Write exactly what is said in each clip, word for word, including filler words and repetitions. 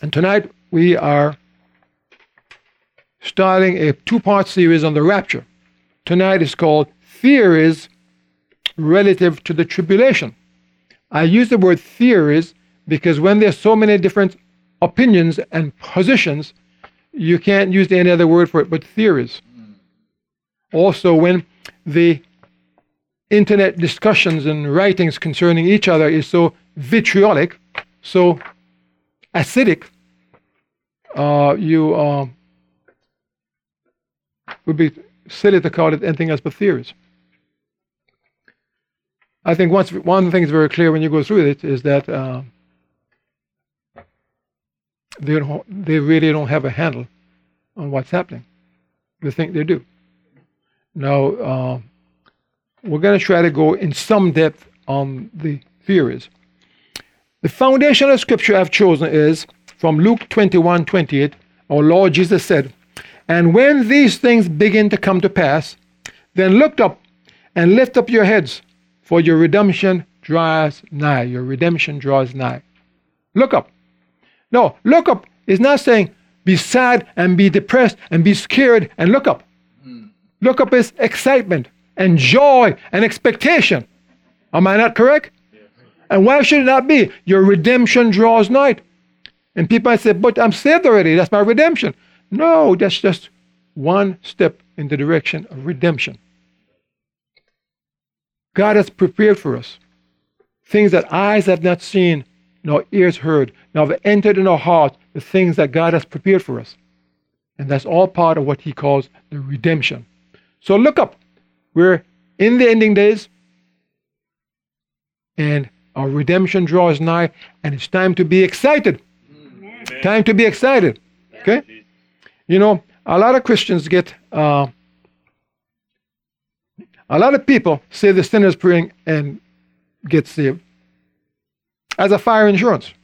And tonight we are starting a two-part series on the rapture. Tonight is called Theories Relative to the Tribulation. I use the word theories because when there's so many different opinions and positions, you can't use any other word for it but theories. Mm. Also, when the internet discussions and writings concerning each other is so vitriolic, so acidic, uh, you uh, would be silly to call it anything else but theories. I think once, one thing is very clear when you go through it is that uh, they, don't, they really don't have a handle on what's happening. They think they do. Now, uh, we're going to try to go in some depth on the theories. The foundational scripture I've chosen is from Luke twenty-one twenty-eight. Our Lord Jesus said, "And when these things begin to come to pass, then look up and lift up your heads, for your redemption draws nigh." Your redemption draws nigh. Look up. No, look up is not saying be sad and be depressed and be scared and look up. Mm. Look up is excitement and joy and expectation. Am I not correct? Yes. And why should it not be? Your redemption draws nigh. And people might say, but I'm saved already. That's my redemption. No, that's just one step in the direction of redemption. God has prepared for us things that eyes have not seen, nor ears heard, nor have entered in our heart, the things that God has prepared for us. And that's all part of what he calls the redemption. So look up. We're in the ending days, and our redemption draws nigh, and it's time to be excited. Amen. Time to be excited. Okay? You know, a lot of Christians get, uh, a lot of people say the sinner's praying and get saved as a fire insurance.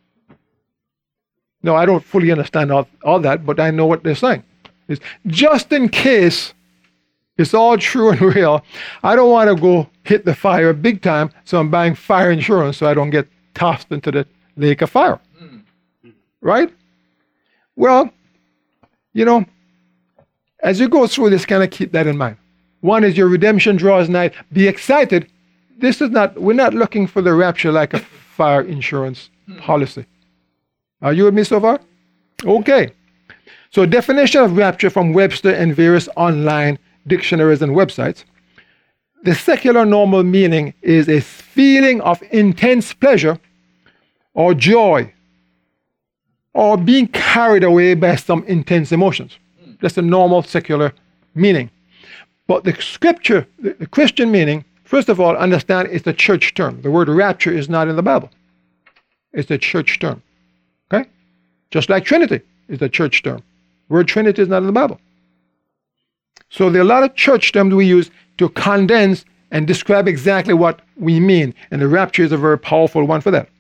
No, I don't fully understand all, all that, but I know what they're saying. It's just in case it's all true and real, I don't want to go hit the fire big time, so I'm buying fire insurance so I don't get tossed into the lake of fire. Mm. Right? Well, you know, as you go through this, kind of keep that in mind. One is your redemption draws nigh. Be excited. This is not, we're not looking for the rapture like a fire insurance mm. policy. Are you with me so far? Okay. So definition of rapture from Webster and various online dictionaries and websites. The secular normal meaning is a feeling of intense pleasure or joy or being carried away by some intense emotions. That's the normal secular meaning. But the scripture, the Christian meaning, first of all, understand it's a church term. The word rapture is not in the Bible. It's a church term. Okay? Just like Trinity is a church term. Word Trinity is not in the Bible. So there are a lot of church terms we use to condense and describe exactly what we mean. And the rapture is a very powerful one for that.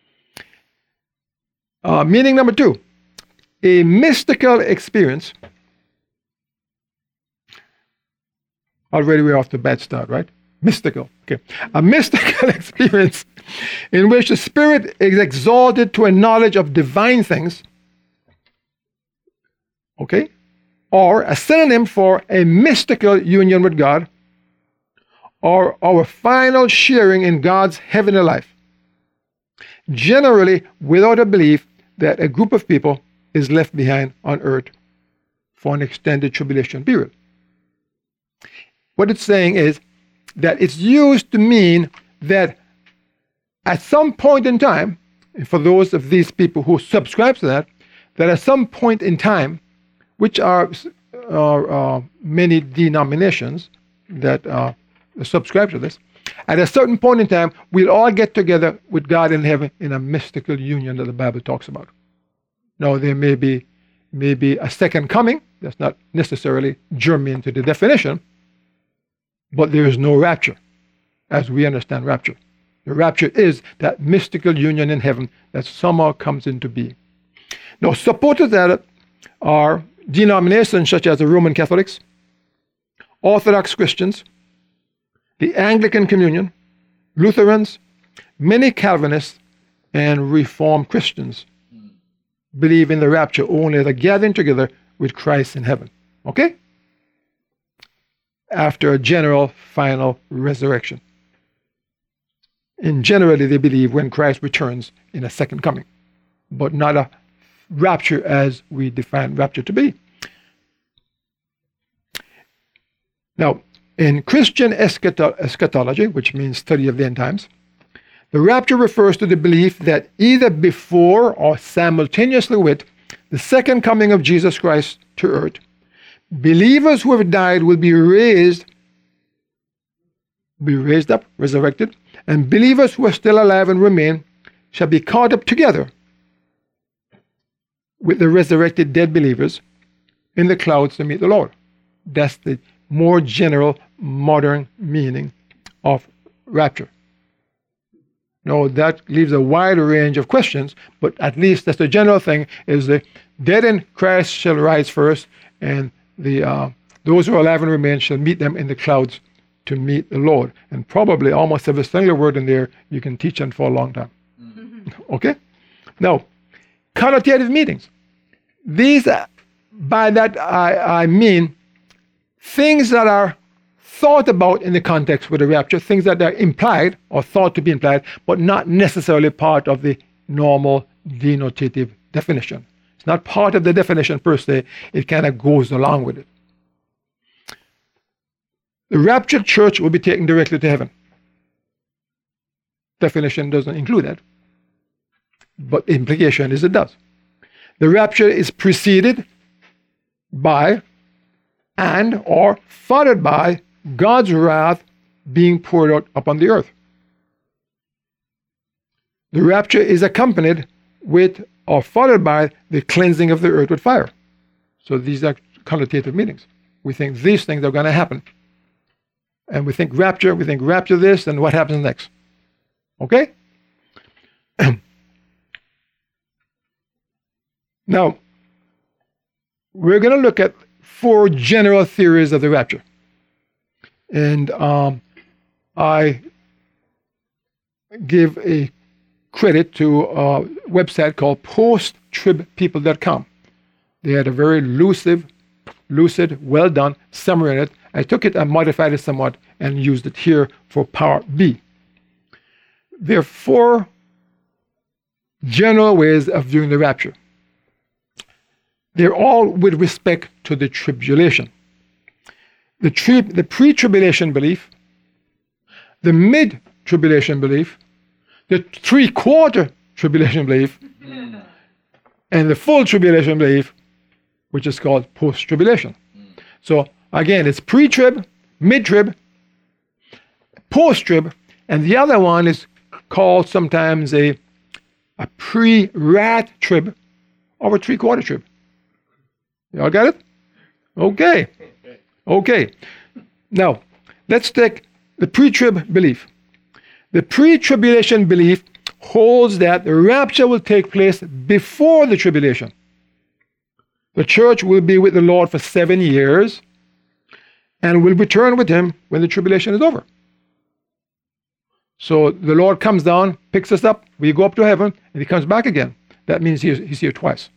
Uh, meaning number two, a mystical experience. Already we're off to a bad start, right? Mystical. Okay. A mystical experience in which the spirit is exalted to a knowledge of divine things. Okay? Or a synonym for a mystical union with God, or our final sharing in God's heavenly life. Generally, without a belief that a group of people is left behind on earth for an extended tribulation period. What it's saying is that it's used to mean that at some point in time, for those of these people who subscribe to that, that at some point in time, which are, are uh, many denominations that uh, subscribe to this, at a certain point in time, we'll all get together with God in heaven in a mystical union that the Bible talks about. Now, there may be, may be a second coming. That's not necessarily germane to the definition, but there is no rapture, as we understand rapture. The rapture is that mystical union in heaven that somehow comes into being. Now, supporters that are denominations such as the Roman Catholics, Orthodox Christians, the Anglican Communion, Lutherans, many Calvinists, and Reformed Christians. believe in the rapture only as a gathering together with Christ in heaven. Okay? After a general final resurrection. And generally they believe when Christ returns in a second coming, but not a rapture as we define rapture to be. Now, in Christian eschatology, which means study of the end times, the rapture refers to the belief that either before or simultaneously with the second coming of Jesus Christ to earth, believers who have died will be raised, be raised up, resurrected, and believers who are still alive and remain shall be caught up together with the resurrected dead believers in the clouds to meet the Lord. That's the more general modern meaning of rapture. No, that leaves a wide range of questions, but at least that's the general thing, is the dead in Christ shall rise first, and the uh, those who are alive and remain shall meet them in the clouds to meet the Lord. And probably almost every single word in there you can teach on for a long time. Mm-hmm. Okay? Now, connotative meanings. These, uh, by that I, I mean things that are thought about in the context with the rapture, things that are implied or thought to be implied, but not necessarily part of the normal denotative definition. It's not part of the definition per se, it kind of goes along with it. The raptured church will be taken directly to heaven. Definition doesn't include that, but the implication is it does. The rapture is preceded by and or followed by God's wrath being poured out upon the earth. The rapture is accompanied with or followed by the cleansing of the earth with fire. So these are connotative meanings. We think these things are going to happen. And we think rapture, we think rapture this, and what happens next? Okay? Now, we're going to look at four general theories of the rapture. And um, I give a credit to a website called post trib people dot com. They had a very lucid, lucid, well done summary in it. I took it and modified it somewhat and used it here for Part B. There are four general ways of viewing the rapture. They're all with respect to the tribulation. The, tri- the pre-tribulation belief, the mid-tribulation belief, the three-quarter tribulation belief, mm. and the full tribulation belief, which is called post-tribulation. Mm. So again, it's pre-trib, mid-trib, post-trib, and the other one is called sometimes a, a pre-rat trib or a three-quarter trib. Y'all got it? Okay. Okay. Now, let's take the pre-trib belief. The pre-tribulation belief holds that the rapture will take place before the tribulation. The church will be with the Lord for seven years and will return with him when the tribulation is over. So the Lord comes down, picks us up, we go up to heaven, and he comes back again. That means he's, he's here twice.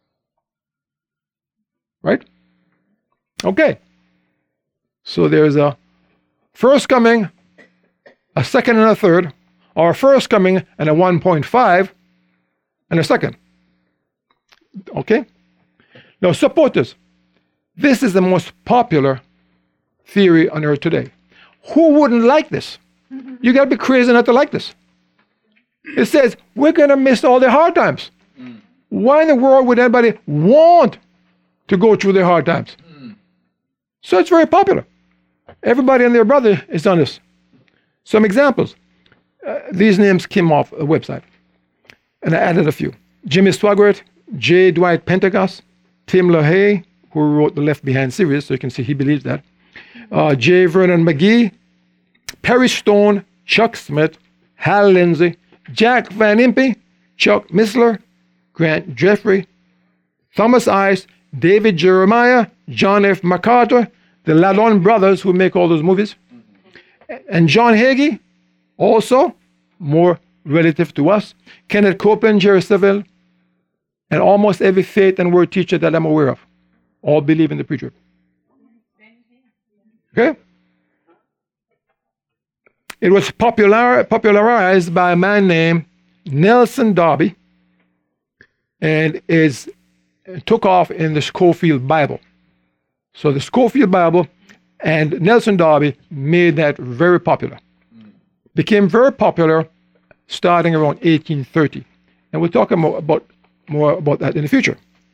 Right? Okay. So there's a first coming, a second and a third, or a first coming and a one point five, and a second. Okay? Now support this. This is the most popular theory on earth today. Who wouldn't like this? Mm-hmm. You got to be crazy not to like this. It says, we're going to miss all the hard times. Mm. Why in the world would anybody want to go through the hard times? Mm. So it's very popular. Everybody and their brother is on this. Some examples. Uh, these names came off a website, and I added a few. Jimmy Swaggart, J. Dwight Pentecost, Tim LaHaye, who wrote the Left Behind series, so you can see he believes that. Uh, J. Vernon McGee, Perry Stone, Chuck Smith, Hal Lindsey, Jack Van Impe, Chuck Missler, Grant Jeffrey, Thomas Ice, David Jeremiah, John F. MacArthur, the Lalonde brothers who make all those movies, and John Hagee, also more relative to us, Kenneth Copeland, Jerry Savelle, and almost every faith and word teacher that I'm aware of all believe in the pre-trib. Okay? It was popular, popularized by a man named Nelson Darby, and is took off in the Scofield Bible. So the Scofield Bible and Nelson Darby made that very popular. Became very popular starting around eighteen thirty. And we'll talk more about, more about that in the future.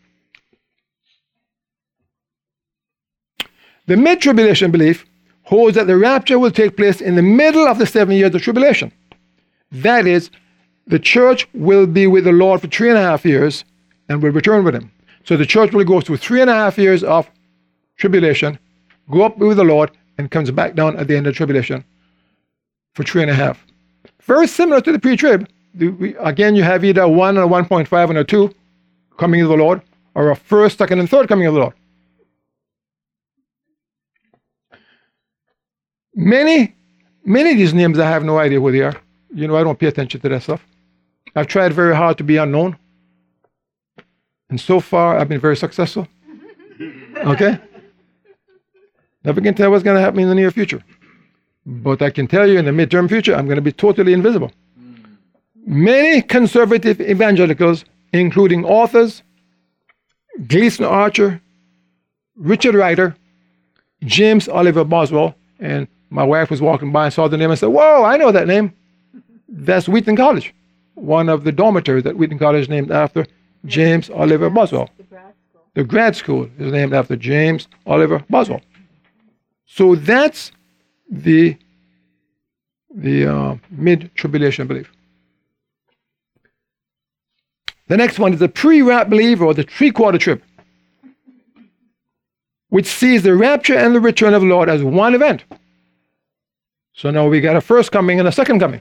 The mid-tribulation belief holds that the rapture will take place in the middle of the seven years of tribulation. That is, the church will be with the Lord for three and a half years and will return with him. So the church will go through three and a half years of tribulation, go up with the Lord, and comes back down at the end of tribulation for three and a half. Very similar to the pre-trib. Again, you have either a one, or a one point five, and a two coming of the Lord, or a first, second, and third coming of the Lord. Many, many of these names, I have no idea who they are. You know, I don't pay attention to that stuff. I've tried very hard to be unknown. And so far, I've been very successful. Okay? Never can tell what's going to happen in the near future. But I can tell you in the midterm future, I'm going to be totally invisible. Many conservative evangelicals, including authors, Gleason Archer, Richard Ryder, James Oliver Boswell, and my wife was walking by and saw the name and said, "Whoa, I know that name. That's Wheaton College." One of the dormitories at Wheaton College named after James Oliver Boswell. The grad school. The grad school is named after James Oliver Boswell. So that's the, the uh, mid-tribulation belief. The next one is the pre-rap belief, or the three-quarter trib, which sees the rapture and the return of the Lord as one event. So now we got a first coming and a second coming.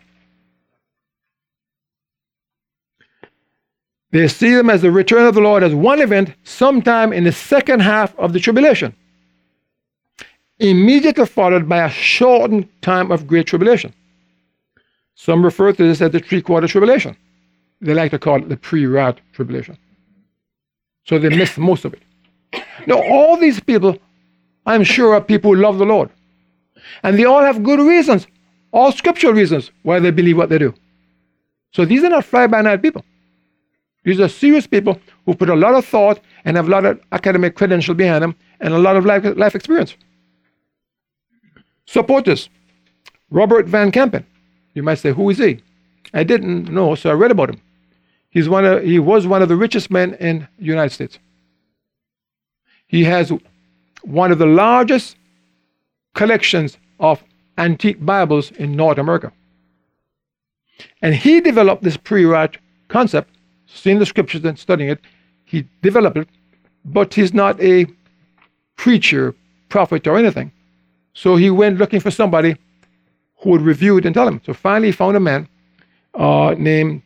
They see them as the return of the Lord as one event sometime in the second half of the tribulation, immediately followed by a shortened time of great tribulation. Some refer to this as the three-quarter tribulation. They like to call it the pre-rat tribulation. So they miss most of it. Now, all these people, I'm sure, are people who love the Lord. And they all have good reasons, all scriptural reasons, why they believe what they do. So these are not fly-by-night people. These are serious people who put a lot of thought and have a lot of academic credential behind them and a lot of life, life experience. Support this. Robert Van Campen. You might say, who is he? I didn't know, so I read about him. He's one of, he was one of the richest men in the United States. He has one of the largest collections of antique Bibles in North America. And he developed this pre-rat concept, seeing the scriptures and studying it. He developed it, but he's not a preacher, prophet, or anything. So he went looking for somebody who would review it and tell him. So finally he found a man uh, named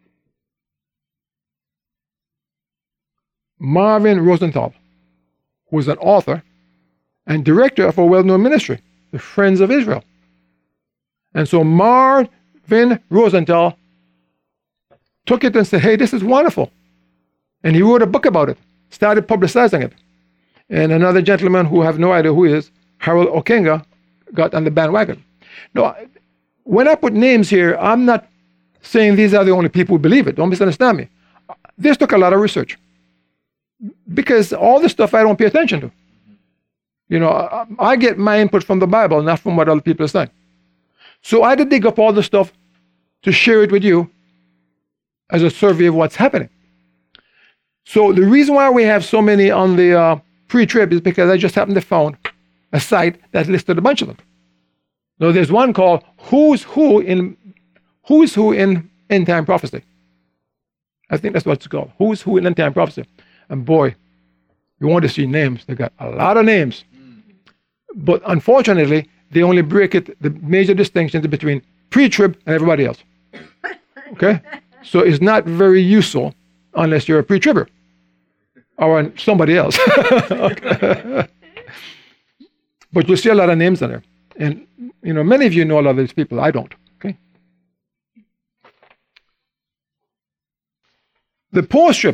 Marvin Rosenthal, who was an author and director of a well-known ministry, the Friends of Israel. And so Marvin Rosenthal took it and said, hey, this is wonderful. And he wrote a book about it, started publicizing it. And another gentleman who I have no idea who he is, Harold Okenga, got on the bandwagon. Now, when I put names here, I'm not saying these are the only people who believe it. Don't misunderstand me. This took a lot of research, because all this stuff I don't pay attention to. You know, I, I get my input from the Bible, not from what other people are saying. So I had to dig up all the stuff to share it with you as a survey of what's happening. So the reason why we have so many on the uh, pre-trib is because I just happened to found a site that listed a bunch of them. Now there's one called Who's Who in Who's Who in End Time Prophecy. I think that's what it's called. Who's Who in End Time Prophecy. And boy, you want to see names. They got a lot of names. But unfortunately, they only break it, the major distinctions between pre-trib and everybody else. Okay? So it's not very useful unless you're a pre-tribber or somebody else. Okay. But you'll see a lot of names in there. And, you know, many of you know a lot of these people. I don't. Okay? The post-trib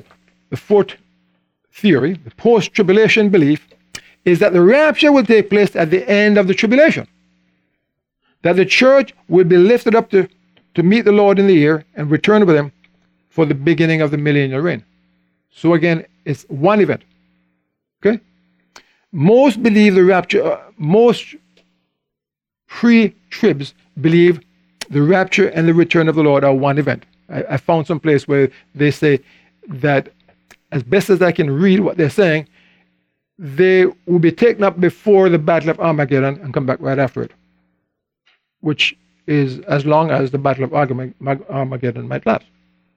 the fourth theory, the post-tribulation belief, is that the rapture will take place at the end of the tribulation. That the church will be lifted up to, to meet the Lord in the air and return with him for the beginning of the millennial reign. So again, it's one event. Okay? Most believe the rapture, uh, most pre-tribs believe the rapture and the return of the Lord are one event. I, I found some place where they say that, as best as I can read what they're saying, they will be taken up before the Battle of Armageddon and come back right after it, which is as long as the Battle of Armageddon might last.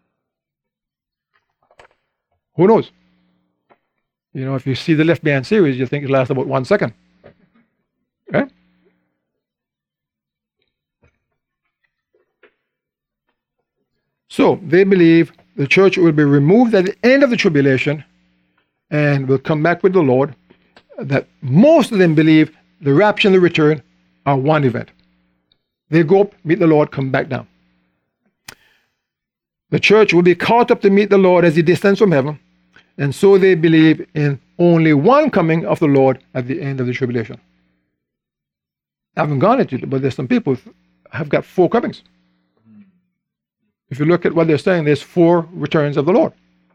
Who knows? You know, if you see the Left Behind series, you think it lasts about one second. Okay? So, they believe the church will be removed at the end of the tribulation and will come back with the Lord. That most of them believe the rapture and the return are one event. They go up, meet the Lord, come back down. The church will be caught up to meet the Lord as he descends from heaven, and so they believe in only one coming of the Lord at the end of the tribulation. I haven't gone into it, but there's some people who have got four comings. If you look at what they're saying, there's four returns of the Lord.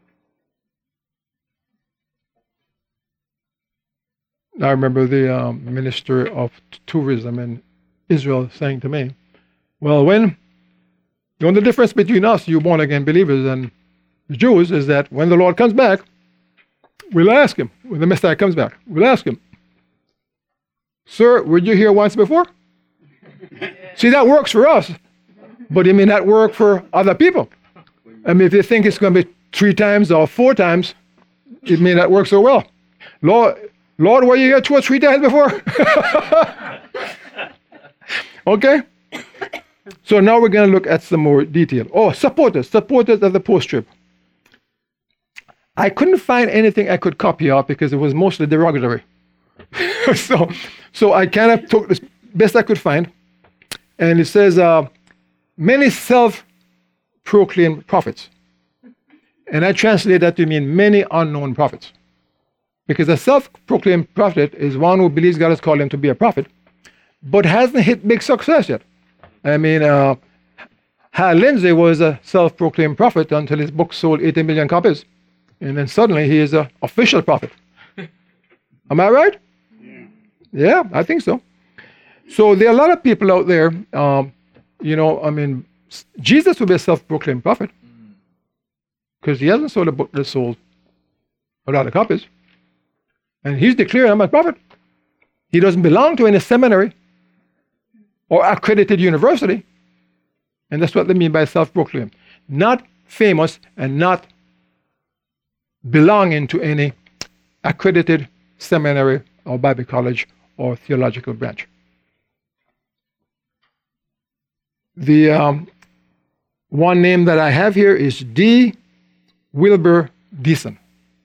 I remember the um, minister of tourism in Israel saying to me, well, when, the only difference between us, you born again believers, and the Jews is that when the Lord comes back, we'll ask him, when the Messiah comes back, we'll ask him, sir, were you here once before? See, that works for us, but it may not work for other people. I mean, if they think it's going to be three times or four times, it may not work so well. Lord, Lord, were you here two or three times before? Okay? So now we're going to look at some more detail. Oh, supporters, supporters of the post-trib. I couldn't find anything I could copy out because it was mostly derogatory. so, so I kind of took the best I could find. And it says, uh, many self-proclaimed prophets. And I translate that to mean many unknown prophets. Because a self-proclaimed prophet is one who believes God has called him to be a prophet, but hasn't hit big success yet. I mean, uh, Hal Lindsey was a self-proclaimed prophet until his book sold eighty million copies. And then suddenly he is an official prophet. Am I right? Yeah. Yeah, I think so. So there are a lot of people out there, um, you know, I mean, Jesus would be a self-proclaimed prophet because he hasn't sold a book that sold a lot of copies. And he's declared, I'm a prophet. He doesn't belong to any seminary or accredited university. And that's what they mean by self-proclaimed. Not famous and not belonging to any accredited seminary or Bible college or theological branch. The um, one name that I have here is D. Wilbur Deason.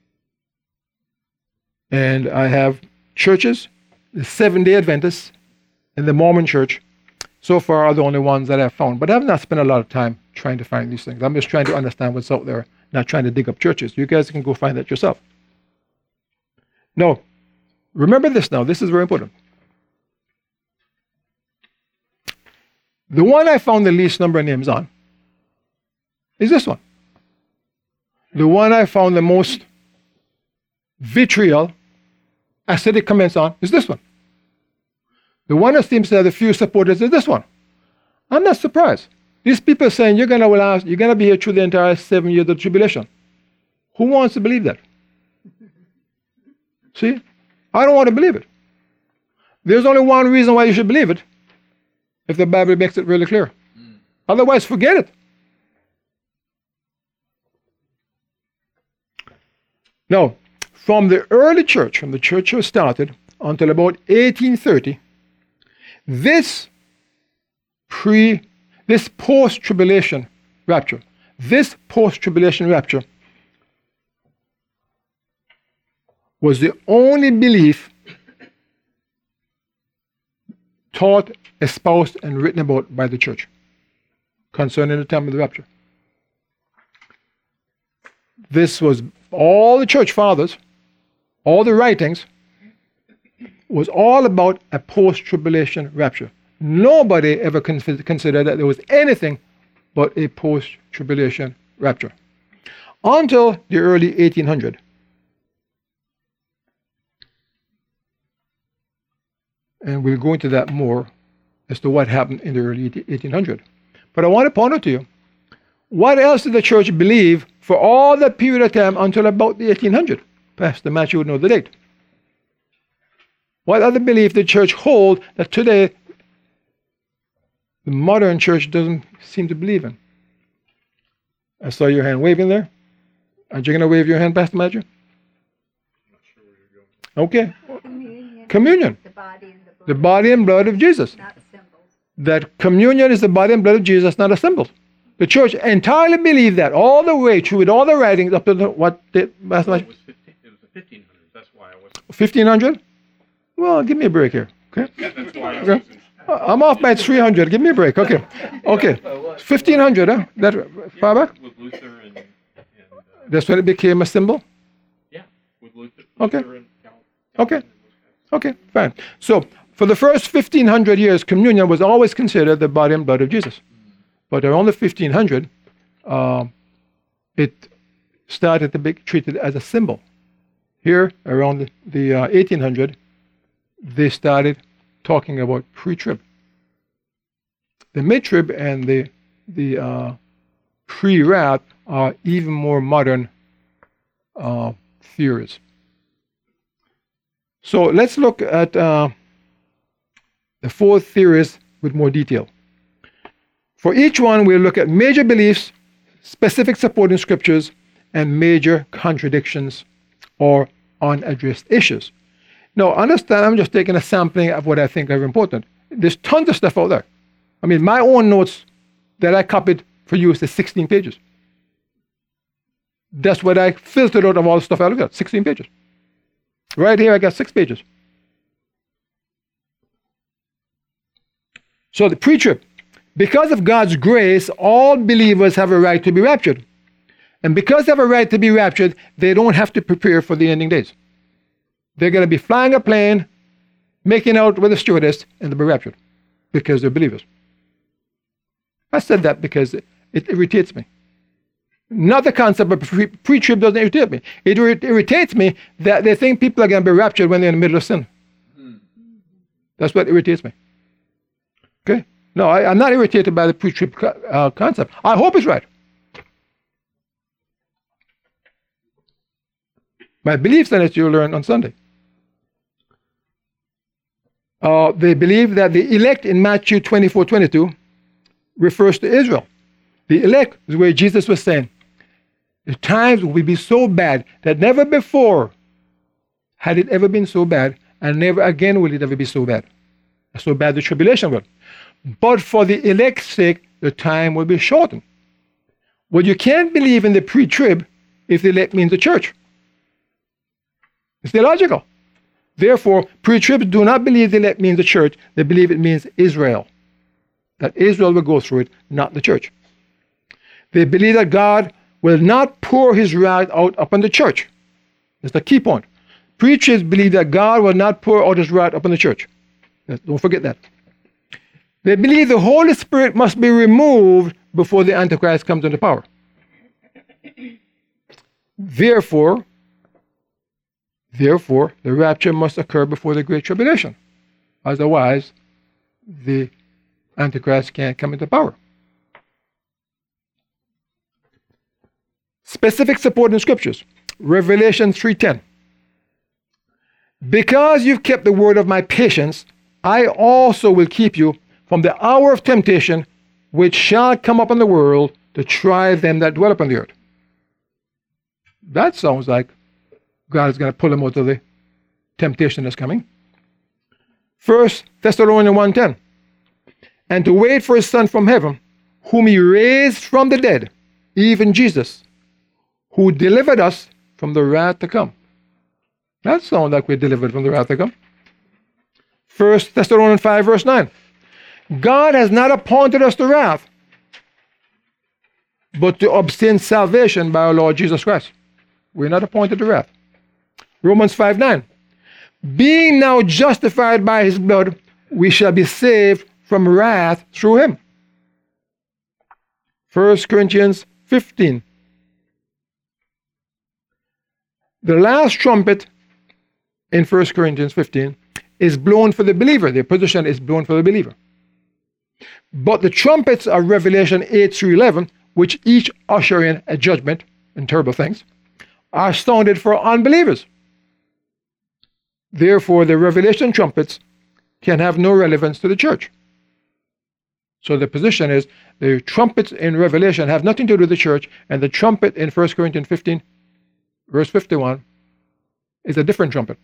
And I have churches, the Seventh-day Adventists and the Mormon Church, so far are the only ones that I've found. But I've not spent a lot of time trying to find these things. I'm just trying to understand what's out there, not trying to dig up churches. You guys can go find that yourself. No, remember this now. This is very important. The one I found the least number of names on is this one. The one I found the most vitriol, acidic comments on is this one. The one that seems to have the few supporters is this one. I'm not surprised. These people are saying you're gonna last, you're gonna be here through the entire seven years of tribulation. Who wants to believe that? See? I don't want to believe it. There's only one reason why you should believe it, if the Bible makes it really clear. Mm. Otherwise, forget it. Now, from the early church, from the church was started until about eighteen thirty, this pre, this post-tribulation rapture, this post-tribulation rapture was the only belief taught, espoused, and written about by the church concerning the time of the rapture. This was all the church fathers, all the writings, was all about a post-tribulation rapture. Nobody ever con- considered that there was anything but a post-tribulation rapture. Until the early eighteen hundreds. And we'll go into that more as to what happened in the early eighteen hundreds. But I want to point out to you, what else did the church believe for all that period of time until about the eighteen hundreds? Pastor Matthew would know the date. What other belief did the church hold that today the modern church doesn't seem to believe in? I saw your hand waving there. Are you going to wave your hand, Pastor Matthew? I'm not sure where you're going. Okay. Communion. Communion. The body and the blood. The body and blood of Jesus. Not symbols. That communion is the body and blood of Jesus, not a symbol. The church entirely believed that all the way through with all the writings up to the, what did Pastor Well, Matthew? it was fifteen. It was the fifteen hundreds. That's why I was. fifteen hundred? Well, give me a break here. Okay. That's why I Okay. was. I'm off by three hundred. Give me a break. Okay. Okay. fifteen hundred, huh? That far back? With Luther and, and uh, That's when it became a symbol? yeah, with Luther, Okay. Luther and Cal- Okay. Calvin and those guys. Okay, fine. So, for the first fifteen hundred years, communion was always considered the body and blood of Jesus. But around the fifteen hundred, uh, it started to be treated as a symbol. Here, around the, the uh, eighteen hundred, they started talking about pre-trib. The mid-trib and the, the uh, pre-wrath are even more modern uh, theories. So let's look at uh, the four theories with more detail. For each one, we'll look at major beliefs, specific supporting scriptures, and major contradictions or unaddressed issues. Now, understand, I'm just taking a sampling of what I think are important. There's tons of stuff out there. I mean, my own notes that I copied for you is sixteen pages. That's what I filtered out of all the stuff I looked at, sixteen pages. Right here, I got six pages. So the pre-trib. Because of God's grace, all believers have a right to be raptured. And because they have a right to be raptured, they don't have to prepare for the ending days. They're going to be flying a plane, making out with a stewardess, and they'll be raptured because they're believers. I said that because it, it irritates me. Not the concept of pre- pre-trib doesn't irritate me. It ir- irritates me that they think people are going to be raptured when they're in the middle of sin. That's what irritates me. Okay? No, I, I'm not irritated by the pre-trib co- uh, concept. I hope it's right. My beliefs in it you'll learn on Sunday. Uh, they believe that the elect in Matthew twenty-four twenty-two refers to Israel. The elect is where Jesus was saying, the times will be so bad that never before had it ever been so bad, and never again will it ever be so bad. So bad the tribulation will. But for the elect's sake, the time will be shortened. Well, you can't believe in the pre-trib if the elect means the church. It's illogical. Therefore, pre-tribs do not believe the elect means the church. They believe it means Israel. That Israel will go through it, not the church. They believe that God will not pour his wrath out upon the church. That's the key point. Pre-tribs believe that God will not pour out his wrath upon the church. Don't forget that. They believe the Holy Spirit must be removed before the Antichrist comes into power. Therefore, Therefore, the rapture must occur before the Great Tribulation. Otherwise, the Antichrist can't come into power. Specific supporting scriptures. Revelation three ten. Because you've kept the word of my patience, I also will keep you from the hour of temptation which shall come upon the world to try them that dwell upon the earth. That sounds like God is going to pull them out of the temptation that's coming. First Thessalonians one ten. And to wait for his Son from heaven, whom he raised from the dead, even Jesus, who delivered us from the wrath to come. That sounds like we're delivered from the wrath to come. First Thessalonians five verse nine. God has not appointed us to wrath, but to obtain salvation by our Lord Jesus Christ. We're not appointed to wrath. Romans five nine. Being now justified by his blood, we shall be saved from wrath through him. First Corinthians fifteen. The last trumpet in First Corinthians fifteen is blown for the believer. The position is blown for the believer. But the trumpets of Revelation eight through eleven, which each usher in a judgment and terrible things, are sounded for unbelievers. Therefore, the Revelation trumpets can have no relevance to the church. So the position is the trumpets in Revelation have nothing to do with the church, and the trumpet in First Corinthians fifteen, verse fifty-one, is a different trumpet.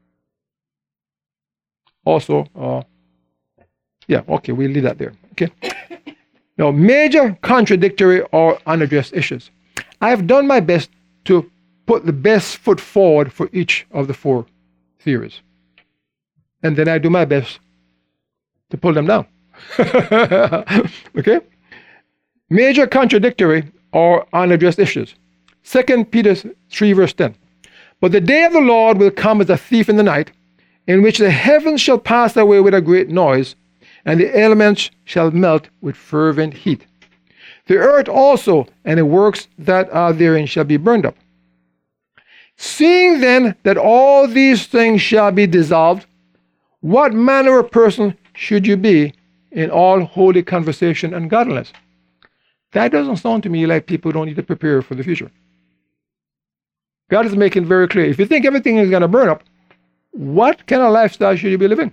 Also, uh, yeah, okay, we'll leave that there. Okay. Now, major contradictory or unaddressed issues. I have done my best to put the best foot forward for each of the four theories. And then I do my best to pull them down. Okay? Major contradictory or unaddressed issues. Second Peter three, verse ten. But the day of the Lord will come as a thief in the night, in which the heavens shall pass away with a great noise, and the elements shall melt with fervent heat. The earth also and the works that are therein shall be burned up. Seeing then that all these things shall be dissolved, what manner of person should you be in all holy conversation and godliness? That doesn't sound to me like people don't need to prepare for the future. God is making it very clear. If you think everything is going to burn up, what kind of lifestyle should you be living?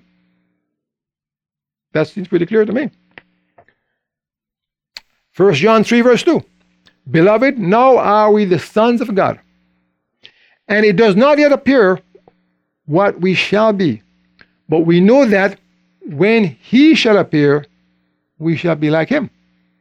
That seems pretty clear to me. First John three, verse two. Beloved, now are we the sons of God, and it does not yet appear what we shall be. But we know that when he shall appear, we shall be like him.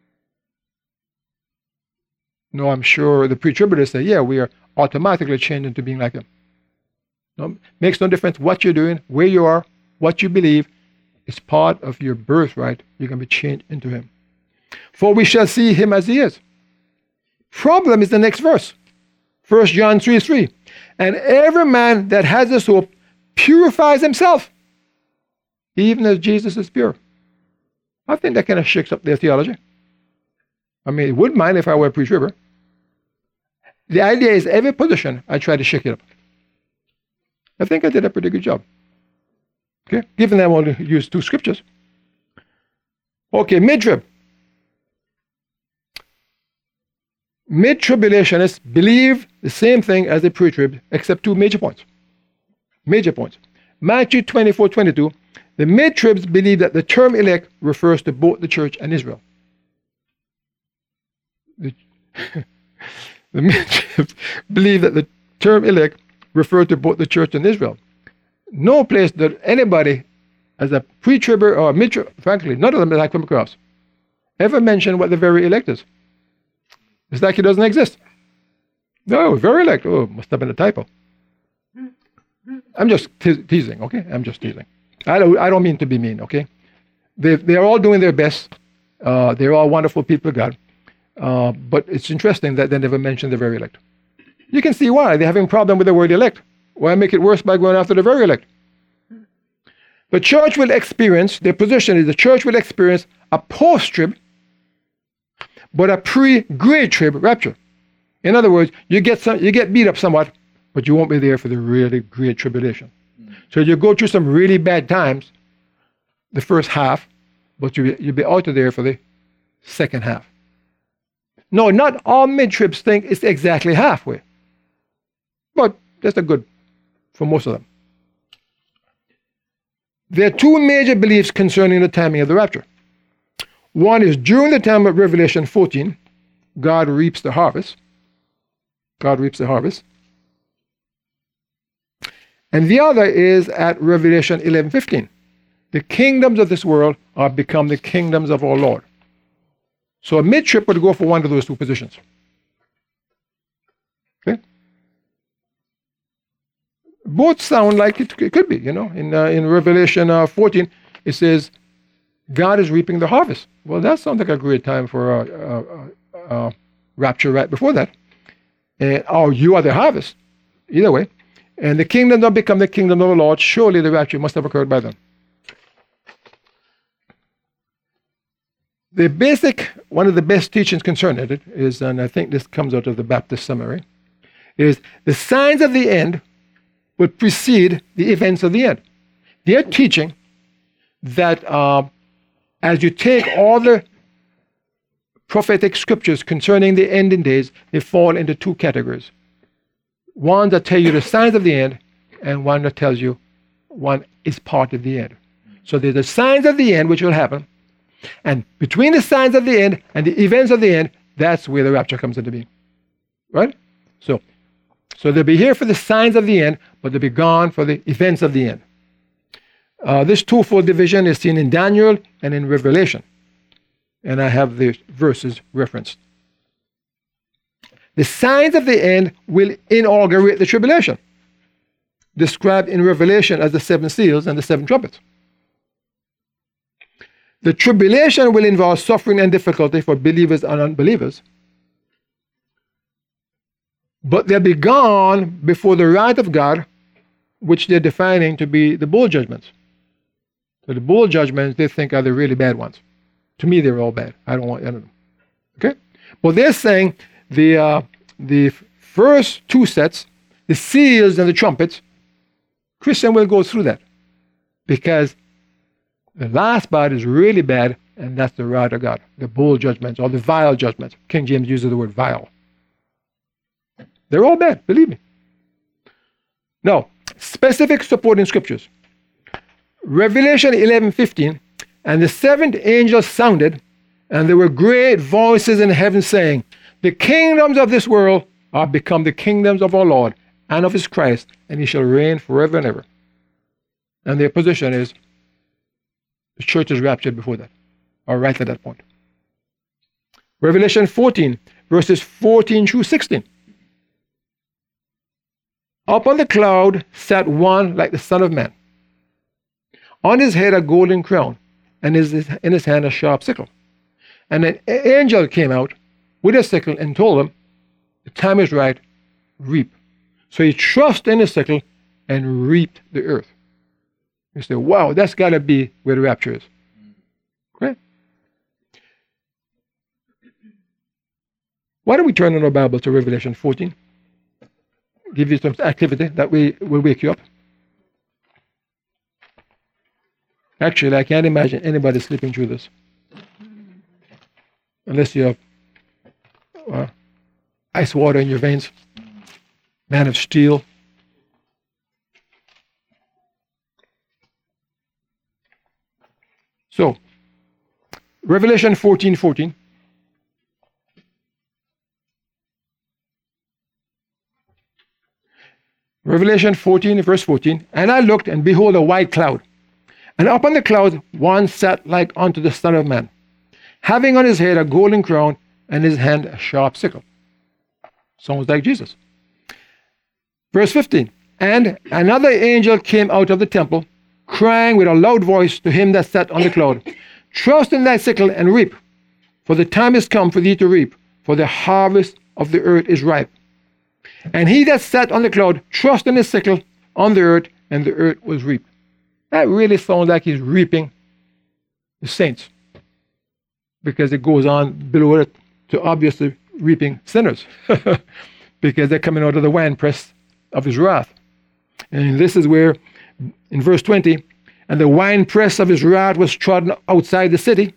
No, I'm sure the pre-tributarists say, yeah, we are automatically changed into being like him. No, makes no difference what you're doing, where you are, what you believe. It's part of your birthright. You're going to be changed into him. For we shall see him as he is. Problem is the next verse. First John three three. And every man that has this hope purifies himself, even as Jesus is pure. I think that kind of shakes up their theology. I mean, it wouldn't mind if I were a pre-tribber. The idea is every position, I try to shake it up. I think I did a pretty good job. Okay, given that I want to use two scriptures. Okay, mid-trib. Mid-tribulationists believe the same thing as the pre-trib, except two major points. Major points. Matthew twenty-four twenty-two, the mid-tribs believe that the term elect refers to both the church and Israel. The, the mid-tribs believe that the term elect refers to both the church and Israel. No place that anybody, as a pre-tribber or a mid-trib, frankly, none of them that I come across, ever mention what the very elect is. It's like it doesn't exist. No, very elect. Oh, must have been a typo. I'm just te- teasing, okay? I'm just teasing. I don't, I don't mean to be mean, okay? They, they're all doing their best. Uh, they're all wonderful people of God. Uh, but it's interesting that they never mention the very elect. You can see why. They're having a problem with the word elect. Why make it worse by going after the very elect? The church will experience, their position is the church will experience a post-trib, but a pre-great trib rapture. In other words, you get some, you get beat up somewhat, but you won't be there for the really great tribulation. Mm. So you go through some really bad times, the first half, but you, you'll be out of there for the second half. No, not all mid-tribs think it's exactly halfway, but that's a good for most of them. There are two major beliefs concerning the timing of the rapture. One is during the time of Revelation fourteen, God reaps the harvest. God reaps the harvest. And the other is at Revelation eleven fifteen. The kingdoms of this world are become the kingdoms of our Lord. So a mid-trib would go for one of those two positions. Okay? Both sound like it, it could be, you know. In, uh, in Revelation uh, fourteen, it says, God is reaping the harvest. Well, that sounds like a great time for a, a, a, a rapture right before that. and, or you are the harvest, either way, and the kingdom don't become the kingdom of the Lord, surely the rapture must have occurred by then. The basic, one of the best teachings concerning it is, and I think this comes out of the Baptist summary, is the signs of the end will precede the events of the end. They're teaching that uh, as you take all the prophetic scriptures concerning the ending days, they fall into two categories. One that tell you the signs of the end, and one that tells you one is part of the end. So there's the signs of the end which will happen, and between the signs of the end and the events of the end, that's where the rapture comes into being. Right? So, so they'll be here for the signs of the end, but they'll be gone for the events of the end. Uh, this twofold division is seen in Daniel and in Revelation. And I have the verses referenced. The signs of the end will inaugurate the tribulation, described in Revelation as the seven seals and the seven trumpets. The tribulation will involve suffering and difficulty for believers and unbelievers, but they'll be gone before the wrath of God, which they're defining to be the bowl judgments. So the bowl judgments they think are the really bad ones. To me, they're all bad. I don't want any of them. Okay? But they're saying the uh, the first two sets, the seals and the trumpets, Christian will go through that, because the last part is really bad, and that's the wrath of God, the bowl judgments or the vile judgments. King James uses the word vile. They're all bad, believe me. Now, specific supporting scriptures. Revelation eleven fifteen, and the seventh angel sounded, and there were great voices in heaven saying, the kingdoms of this world are become the kingdoms of our Lord and of his Christ, and he shall reign forever and ever. And their position is the church is raptured before that, or right at that point. Revelation fourteen, verses fourteen through sixteen. Up on the cloud sat one like the Son of Man. On his head a golden crown, and in his hand a sharp sickle. And an angel came out with a sickle and told him, the time is right, reap. So he thrust in his sickle and reaped the earth. You say, wow, that's got to be where the rapture is. Okay? Why don't we turn in our Bible to Revelation fourteen? Give you some activity that we will wake you up. Actually, I can't imagine anybody sleeping through this. Unless you have uh, ice water in your veins, man of steel. So, Revelation fourteen fourteen. Revelation fourteen, verse fourteen. And I looked, and behold, a white cloud. And upon the cloud one sat like unto the Son of Man, having on his head a golden crown, and in his hand a sharp sickle. Sounds like Jesus. Verse fifteen. And another angel came out of the temple, crying with a loud voice to him that sat on the cloud, trust in thy sickle and reap, for the time is come for thee to reap, for the harvest of the earth is ripe. And he that sat on the cloud trusted in his sickle on the earth, and the earth was reaped. That really sounds like he's reaping the saints, because it goes on below it to obviously reaping sinners, because they're coming out of the winepress of his wrath. And this is where, in verse twenty, and the winepress of his wrath was trodden outside the city,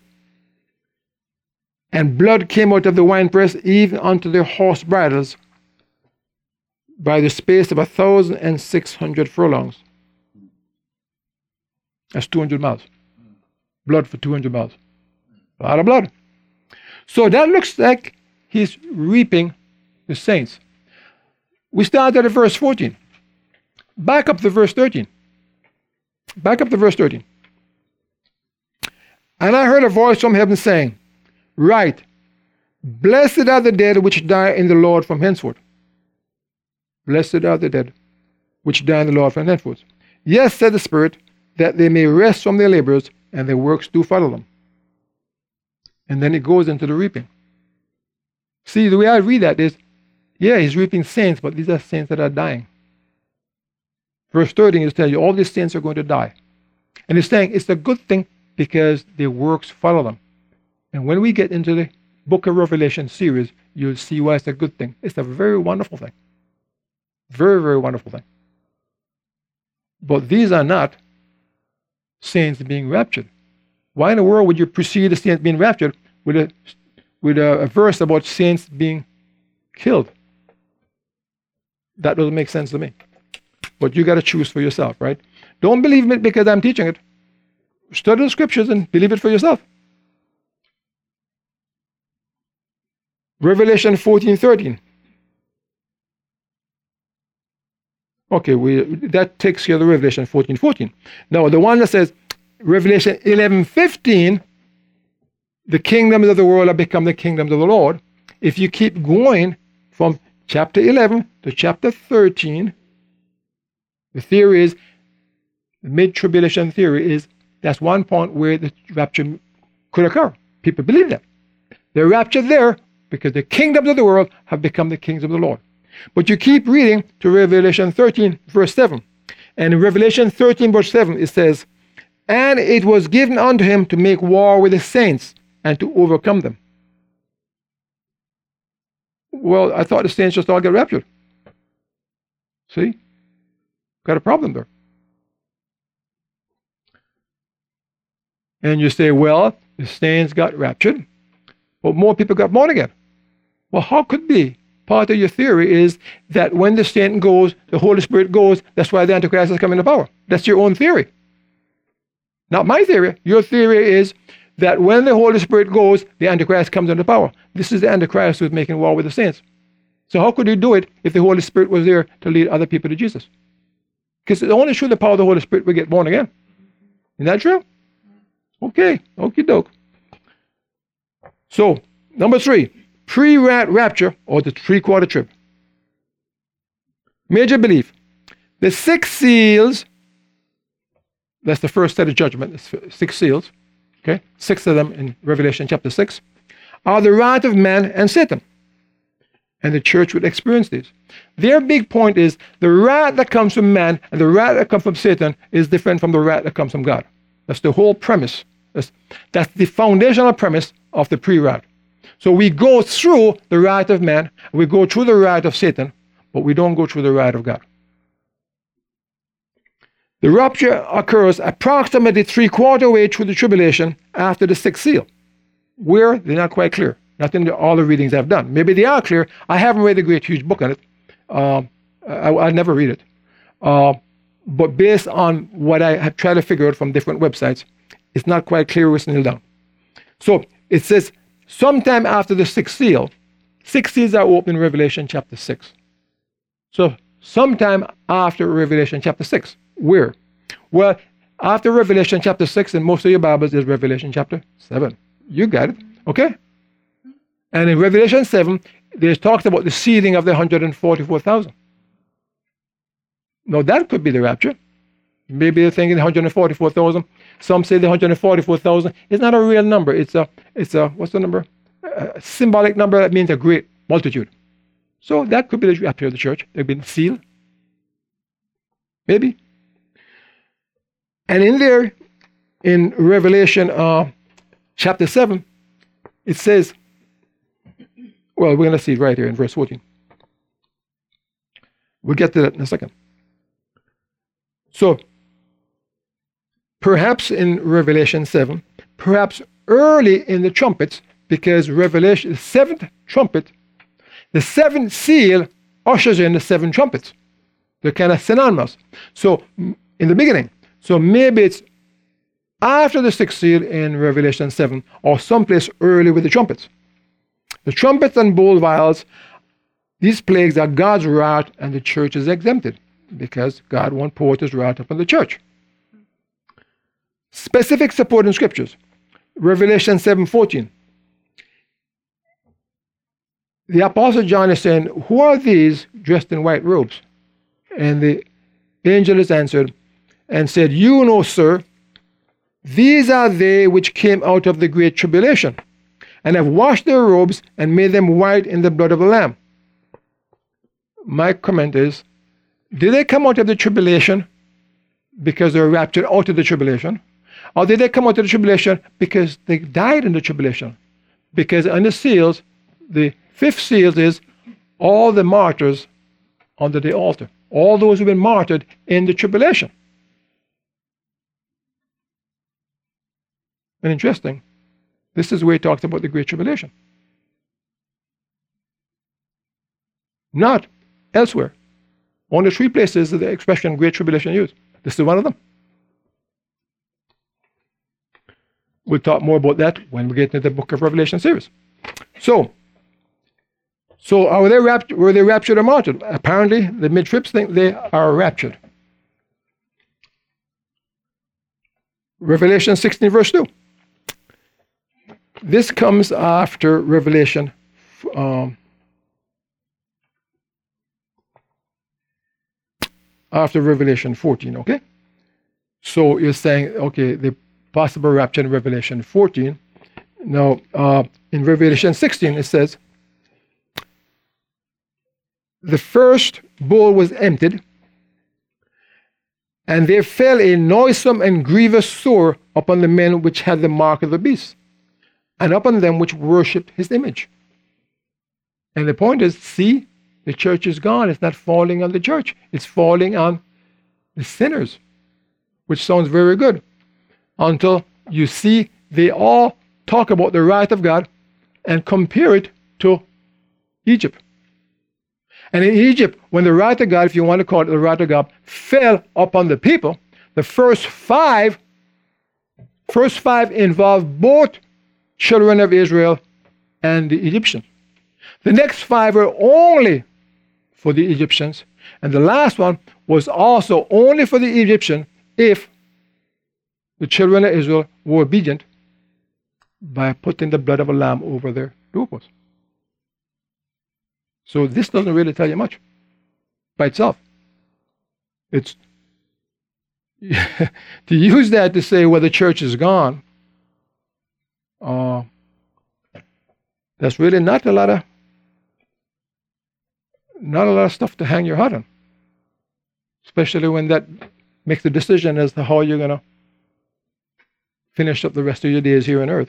and blood came out of the winepress even unto their horse bridles, by the space of a thousand and six hundred furlongs. That's two hundred miles. Blood for two hundred miles. A lot of blood. So that looks like he's reaping the saints. We started at verse fourteen. Back up to verse thirteen. Back up to verse thirteen. And I heard a voice from heaven saying, write, blessed are the dead which die in the Lord from henceforth. Blessed are the dead which die in the Lord from henceforth. Yes, said the Spirit, that they may rest from their labors, and their works do follow them. And then it goes into the reaping. See, the way I read that is, Yeah, he's reaping saints, but these are saints that are dying. Verse thirteen is telling you all these saints are going to die. And he's saying it's a good thing because their works follow them. And when we get into the Book of Revelation series, you'll see why it's a good thing. It's a very wonderful thing. Very, very wonderful thing. But these are not saints being raptured. Why in the world would you precede the saints being raptured with a with a, a verse about saints being killed? That doesn't make sense to me. But you got to choose for yourself, right? Don't believe it because I'm teaching it. Study the scriptures and believe it for yourself. Revelation fourteen thirteen. Okay, we that takes care of the Revelation fourteen fourteen. Now, the one that says Revelation eleven fifteen, the kingdoms of the world have become the kingdoms of the Lord. If you keep going from chapter eleven to chapter thirteen, the theory is, the mid-tribulation theory is, that's one point where the rapture could occur. People believe that. They're raptured there because the kingdoms of the world have become the kingdoms of the Lord. But you keep reading to Revelation thirteen, verse seven. And in Revelation thirteen, verse seven, it says, and it was given unto him to make war with the saints and to overcome them. Well, I thought the saints just all get raptured. See? Got a problem there. And you say, well, the saints got raptured, but more people got born again. Well, how could it be? Part of your theory is that when the saint goes, the Holy Spirit goes, that's why the Antichrist is coming to power. That's your own theory. Not my theory. Your theory is that when the Holy Spirit goes, the Antichrist comes into power. This is the Antichrist who's making war with the saints. So how could he do it if the Holy Spirit was there to lead other people to Jesus? Because it's only through the power of the Holy Spirit we get born again. Isn't that true? Okay, okie doke. So, number three, pre-rapture or the three-quarter trib. Major belief. The six seals, that's the first set of judgment, six seals, okay, six of them in Revelation chapter six, are the wrath of man and Satan. And the church would experience these. Their big point is the wrath that comes from man and the wrath that comes from Satan is different from the wrath that comes from God. That's the whole premise. That's, that's the foundational premise of the pre-wrath. So we go through the wrath of man, we go through the wrath of Satan, but we don't go through the wrath of God. The rapture occurs approximately three-quarter way through the tribulation after the sixth seal. Where? They're not quite clear. Not in the, all the readings I've done. Maybe they are clear. I haven't read a great huge book on it. Um, I, I never read it. Uh, but based on what I have tried to figure out from different websites, it's not quite clear what's nailed down. So it says sometime after the sixth seal, six seals are open in Revelation chapter six. So sometime after Revelation chapter six. Where? Well, after Revelation chapter six, in most of your Bibles, is Revelation chapter seven. You got it. Okay? And in Revelation seven, there's talks about the sealing of the one hundred forty-four thousand. Now, that could be the rapture. Maybe they're thinking one hundred forty-four thousand. Some say the one hundred forty-four thousand is not a real number. It's a, it's a, what's the number? A symbolic number that means a great multitude. So that could be the rapture of the church. They've been sealed. Maybe. And in there, in Revelation uh, chapter seven, it says, well, we're going to see it right here in verse fourteen. We'll get to that in a second. So, perhaps in Revelation seven, perhaps early in the trumpets, because Revelation, the seventh trumpet, the seventh seal ushers in the seven trumpets. They're kind of synonymous. So, in the beginning, so maybe it's after the sixth seal in Revelation seven, or someplace early with the trumpets. The trumpets and bowl vials, these plagues are God's wrath, and the church is exempted because God won't pour his wrath upon the church. Specific supporting scriptures. Revelation seven fourteen. The Apostle John is saying, who are these dressed in white robes? And the angel is answered and said, you know, sir, these are they which came out of the great tribulation, and have washed their robes and made them white in the blood of the Lamb. my comment is, did they come out of the tribulation because they were raptured out of the tribulation? Or did they come out of the tribulation because they died in the tribulation? Because on the seals, the fifth seal is all the martyrs under the altar. All those who've been martyred in the tribulation. And interesting, this is where he talks about the Great Tribulation. Not elsewhere. Only three places is the expression Great Tribulation used. This is one of them. We'll talk more about that when we get into the Book of Revelation series. So, so are they rapt- were they raptured or martyred? Apparently, the mid-trips think they are raptured. Revelation sixteen, verse two. This comes after Revelation um, after Revelation fourteen, okay? So you're saying, okay, the possible rapture in Revelation fourteen. Now, uh, in Revelation sixteen, it says, the first bowl was emptied, and there fell a noisome and grievous sore upon the men which had the mark of the beast, and upon them which worshipped his image. And the point is, see, the church is gone. It's not falling on the church. It's falling on the sinners, which sounds very good, until you see they all talk about the wrath of God and compare it to Egypt. And in Egypt, when the wrath of God, if you want to call it the wrath of God, fell upon the people, the first five, first five involved both children of Israel and the Egyptians. The next five were only for the Egyptians, and the last one was also only for the Egyptian if the children of Israel were obedient by putting the blood of a lamb over their doorposts. So this doesn't really tell you much by itself. It's to use that to say, well, the church is gone. Uh, that's really not a lot of not a lot of stuff to hang your hat on, especially when that makes the decision as to how you're going to finish up the rest of your days here on earth,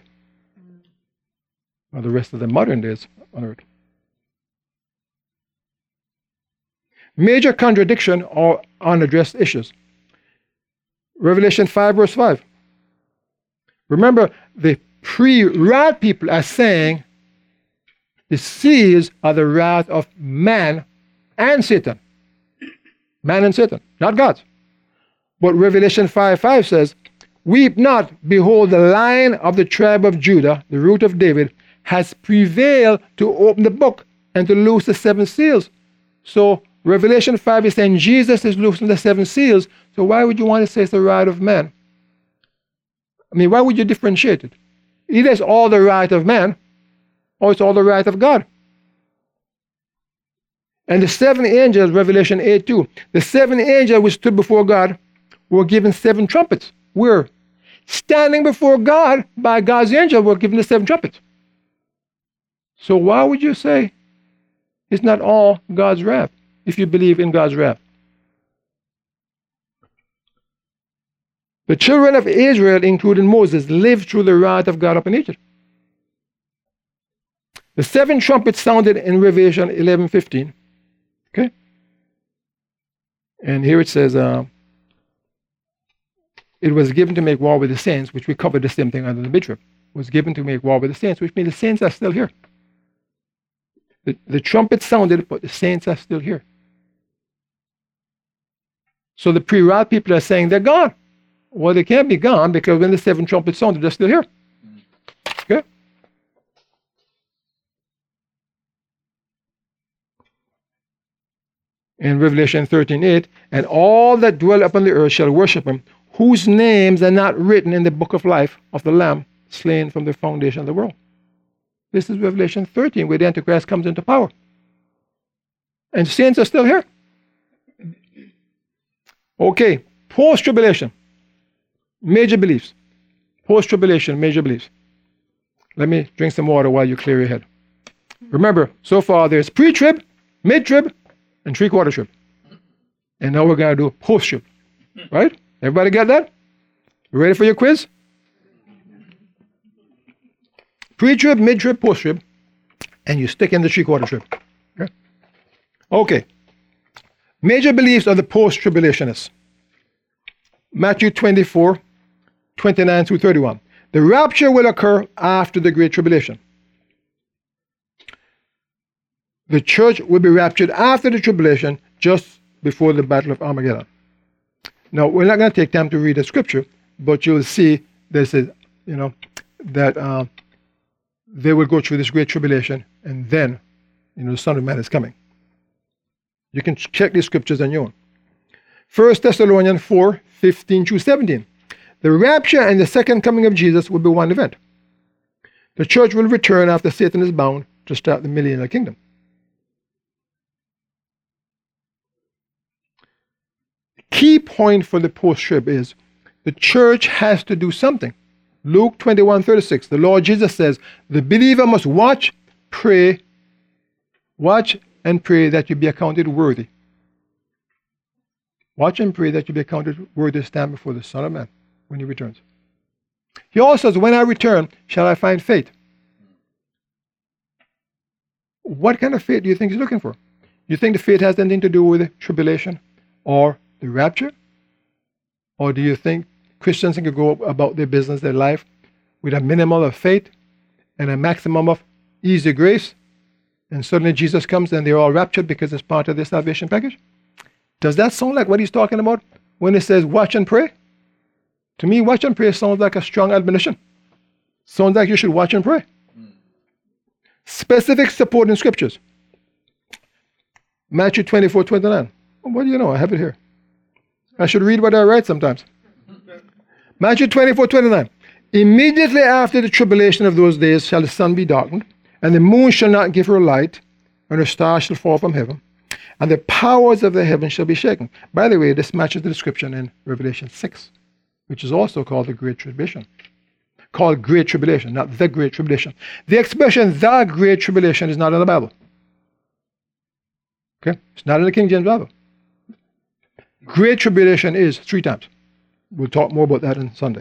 or the rest of the modern days on earth. Major contradiction or unaddressed issues. Revelation five, verse five. Remember, the pre-wrath people are saying the seals are the wrath of man and Satan. Man and Satan, not God. But Revelation five five says, weep not, behold, the Lion of the tribe of Judah, the root of David, has prevailed to open the book and to loose the seven seals. So Revelation five is saying Jesus is loosing the seven seals. So why would you want to say it's the wrath of man? I mean, why would you differentiate it? Either it's all the wrath of man, or it's all the wrath of God. And the seven angels, Revelation eight two, the seven angels which stood before God were given seven trumpets. We're standing before God by God's angel, were given the seven trumpets. So why would you say it's not all God's wrath if you believe in God's wrath? The children of Israel, including Moses, lived through the wrath of God upon Egypt. The seven trumpets sounded in Revelation eleven fifteen. Okay? And here it says, uh, it was given to make war with the saints, which we covered the same thing under the mid-trib. It was given to make war with the saints, which means the saints are still here. The, the trumpet sounded, but the saints are still here. So the pre-wrath people are saying they're gone. Well, they can't be gone because when the seven trumpets sounded, they're still here. Okay? In Revelation thirteen eight, and all that dwell upon the earth shall worship him, whose names are not written in the book of life of the Lamb, slain from the foundation of the world. This is Revelation thirteen, where the Antichrist comes into power. And saints are still here. Okay, post-tribulation. Major beliefs. Post-tribulation, major beliefs. Let me drink some water while you clear your head. Remember, so far there's pre-trib, mid-trib, and three-quarter trib. And now we're going to do post-trib. Right? Everybody get that? You ready for your quiz? Pre-trib, mid-trib, post-trib, and you stick in the three-quarter trib. Okay? Okay. Major beliefs of the post-tribulationists. Matthew twenty-four, twenty-nine through thirty-one. The rapture will occur after the Great Tribulation. The church will be raptured after the tribulation, just before the Battle of Armageddon. Now, we're not going to take time to read the scripture, but you'll see this is, you know, that uh, they will go through this great tribulation, and then, you know, the Son of Man is coming. You can check these scriptures on your own. First Thessalonians four, fifteen through seventeen. The rapture and the second coming of Jesus will be one event. The church will return after Satan is bound to start the millennial kingdom. The key point for the post-trib is the church has to do something. Luke twenty-one, thirty-six, the Lord Jesus says, the believer must watch, pray, watch and pray that you be accounted worthy. Watch and pray that you be accounted worthy to stand before the Son of Man when he returns. He also says, when I return, shall I find faith? What kind of faith do you think he's looking for? You think the faith has anything to do with the tribulation or the rapture? Or do you think Christians can go about their business, their life, with a minimum of faith and a maximum of easy grace, and suddenly Jesus comes and they're all raptured because it's part of their salvation package? Does that sound like what he's talking about when he says watch and pray? To me, watch and pray sounds like a strong admonition. Sounds like you should watch and pray. Mm. Specific support in scriptures. Matthew twenty-four, twenty-nine. What do you know? I have it here. I should read what I write sometimes. Matthew twenty-four, twenty-nine. Immediately after the tribulation of those days shall the sun be darkened, and the moon shall not give her light, and her stars shall fall from heaven, and the powers of the heaven shall be shaken. By the way, this matches the description in Revelation six, which is also called the Great Tribulation. Called Great Tribulation, not the Great Tribulation. The expression the Great Tribulation is not in the Bible. Okay? It's not in the King James Bible. Great Tribulation is three times. We'll talk more about that on Sunday.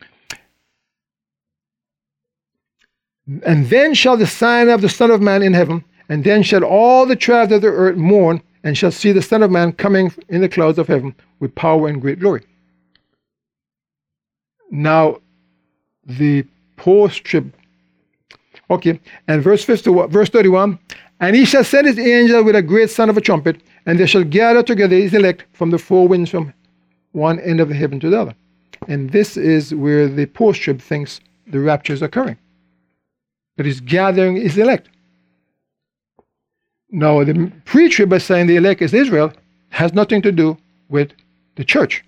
And then shall the sign of the Son of Man in heaven, and then shall all the tribes of the earth mourn, and shall see the Son of Man coming in the clouds of heaven with power and great glory. Now, the post-trib. Okay, and verse fifty-one, verse thirty-one, and he shall send his angel with a great sound of a trumpet, and they shall gather together his elect from the four winds from one end of the heaven to the other. And this is where the post-trib thinks the rapture is occurring. That he's gathering his elect. Now, the pre-trib is saying the elect is Israel, has nothing to do with the church.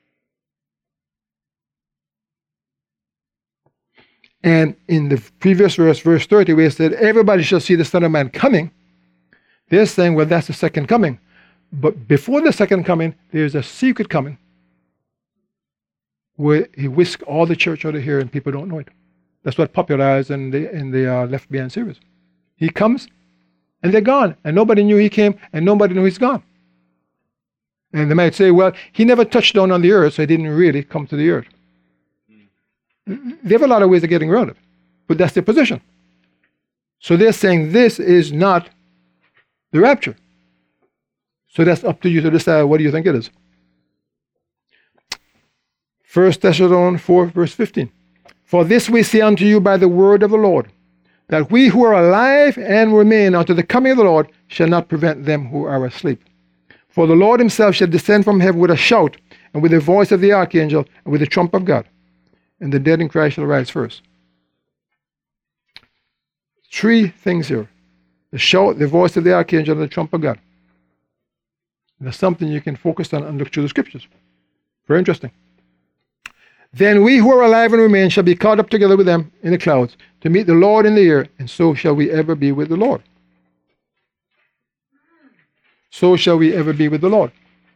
And in the previous verse, verse thirty, where it said, everybody shall see the Son of Man coming, they're saying, well, that's the second coming. But before the second coming, there's a secret coming where he whisked all the church out of here and people don't know it. That's what popularized in the, in the uh, Left Behind series. He comes and they're gone. And nobody knew he came and nobody knew he's gone. And they might say, well, he never touched down on the earth, so he didn't really come to the earth. They have a lot of ways of getting around it, but that's their position. So they're saying this is not the rapture. So that's up to you to decide what do you think it is. First Thessalonians four, verse fifteen. For this we say unto you by the word of the Lord, that we who are alive and remain unto the coming of the Lord shall not prevent them who are asleep. For the Lord himself shall descend from heaven with a shout, and with the voice of the archangel, and with the trump of God. And the dead in Christ shall rise first. Three things here. The shout, the voice of the archangel, and the trump of God. And that's something you can focus on and look through the scriptures. Very interesting. Then we who are alive and remain shall be caught up together with them in the clouds to meet the Lord in the air, and so shall we ever be with the Lord. So shall we ever be with the Lord.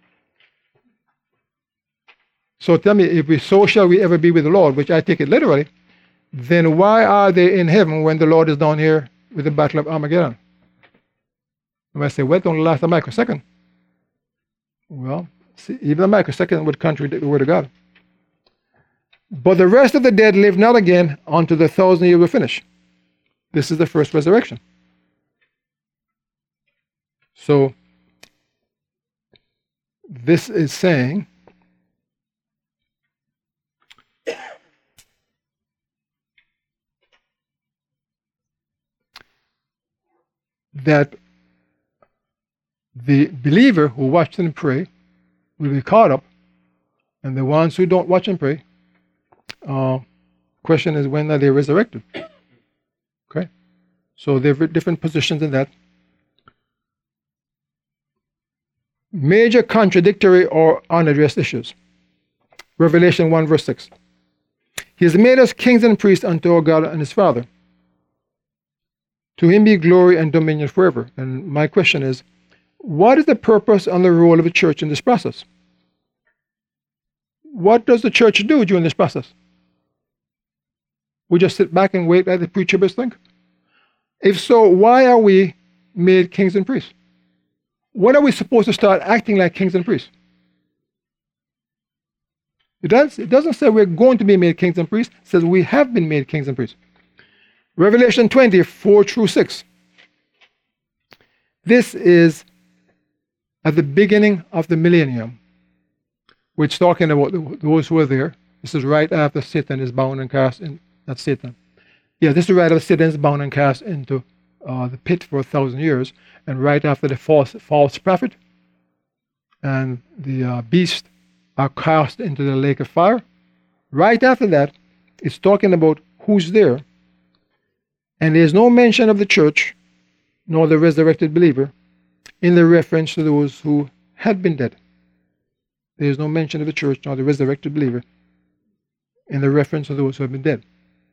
So tell me, if we so shall we ever be with the Lord, which I take it literally, then why are they in heaven when the Lord is down here with the battle of Armageddon? And I say, well, it only lasts a microsecond. Well, see, even a microsecond would contradict the word of God. But the rest of the dead live not again until the thousand years were finished. This is the first resurrection. So, this is saying that the believer who watches and pray will be caught up, and the ones who don't watch and pray, uh, question is, when are they resurrected? Okay, so there are different positions in that. Major contradictory or unaddressed issues. Revelation one verse six. He has made us kings and priests unto our God and his Father. To him be glory and dominion forever. And my question is, what is the purpose and the role of the church in this process? What does the church do during this process? We just sit back and wait like the preacher must think? If so, why are we made kings and priests? When are we supposed to start acting like kings and priests? It, does, it doesn't say we're going to be made kings and priests. It says we have been made kings and priests. Revelation twenty, four through six. This is at the beginning of the millennium. We're talking about those who are there. This is right after Satan is bound and cast in, not Satan. Yeah, this is right after Satan is bound and cast into uh, the pit for a thousand years, and right after the false false prophet and the uh, beast are cast into the lake of fire. Right after that, it's talking about who's there. And there's no mention of the church, nor the resurrected believer, in the reference to those who had been dead. There's no mention of the church, nor the resurrected believer, in the reference to those who have been dead.